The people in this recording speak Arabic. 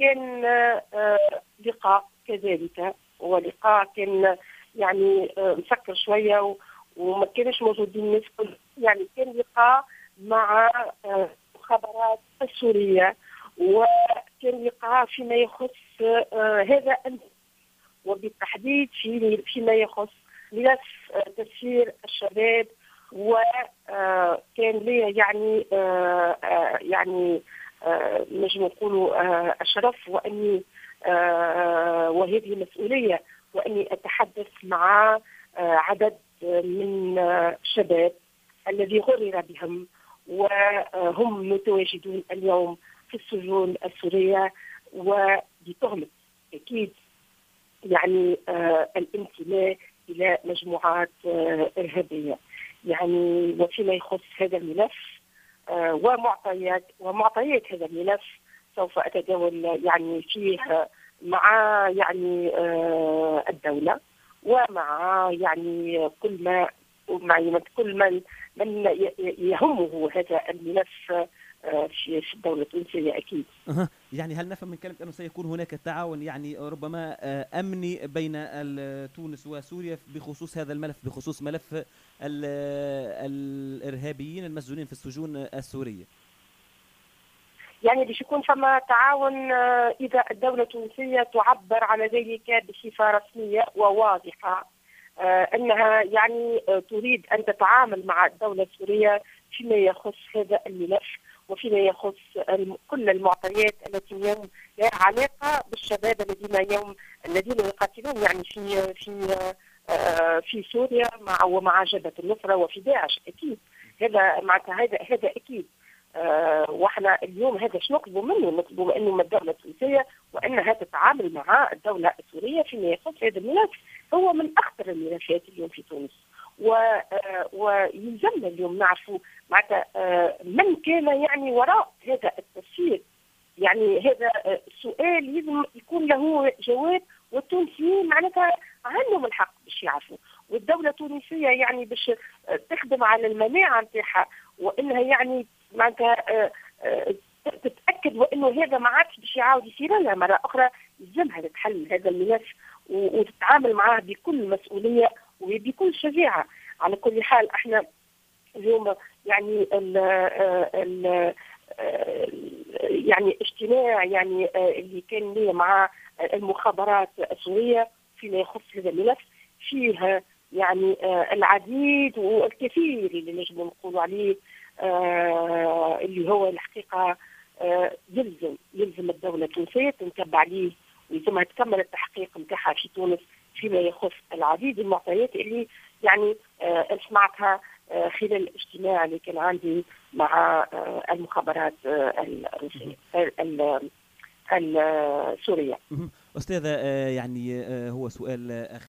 كان لقاء كذلك، ولقاء كان يعني مسكر شويه وما كانش موجودين الناس كل، يعني كان لقاء مع المخابرات السوريه، وكان لقاء فيما يخص هذا، وبالتحديد فيما يخص ملف تسيير الشباب. وكان لي يعني يعني نجم نقولوا الشرف واني وهذه مسؤوليه واني اتحدث مع عدد من الشباب الذي غرر بهم، وهم متواجدون اليوم في السجون السوريه وبتهمه اكيد يعني الانتماء الى مجموعات ارهابيه. يعني وفيما يخص هذا الملف ومعطيات هذا الملف سوف اتداول يعني فيه مع يعني الدوله، ومع يعني كل من يهمه هذا الملف في الدولة التونسية أكيد. يعني هل نفهم من كلمة أنه سيكون هناك تعاون يعني ربما أمني بين تونس وسوريا بخصوص هذا الملف، بخصوص ملف الإرهابيين المسجونين في السجون السورية؟ يعني باش يكون فما تعاون إذا الدولة التونسية تعبر على ذلك بصفة رسمية وواضحة، أنها يعني تريد أن تتعامل مع الدولة السورية فيما يخص هذا الملف، وفيما يخص كل المعطيات التي لها علاقة بالشباب الذين يقاتلون يعني في سوريا ومع جبهة النصرة وفي داعش أكيد. هذا معناتها هذا أكيد. واحنا اليوم هذا شنو نطلبوا منه؟ نطلبوا انه من الدوله التونسيه وانها تتعامل مع الدوله السوريه فيما يخص هذا الملف، هو من اخطر الملفات اليوم في تونس. ويلزمنا اليوم نعرفوا معناتها من كان يعني وراء هذا التسيير. يعني هذا السؤال لازم يكون له جواب، والتونسيين معناتها عندهم الحق باش يعرفوا، والدوله التونسيه يعني باش تخدم على المناعه نتاعها، وانها يعني معناتها تتاكد وانه هذا ما عادش باش يعاود يصير لها مره اخرى. يلزمها تحل هذا الملف وتتعامل معاه بكل مسؤوليه وبكل شجاعه. على كل حال احنا اليوم يعني يعني اجتماع يعني اللي كان لي مع المخابرات السوريه فيما يخص هذا الملف فيها يعني العديد والكثير اللي نجم نقول عليه اللي هو الحقيقه يلزم الدوله التونسيه تنتبه عليه، ويلزمها تكمل التحقيق نتاعها في تونس فيما يخص العديد من المعطيات اللي يعني سمعتها خلال الاجتماع اللي كان عندي مع المخابرات الروسيه السوريه. أستاذة، يعني هو سؤال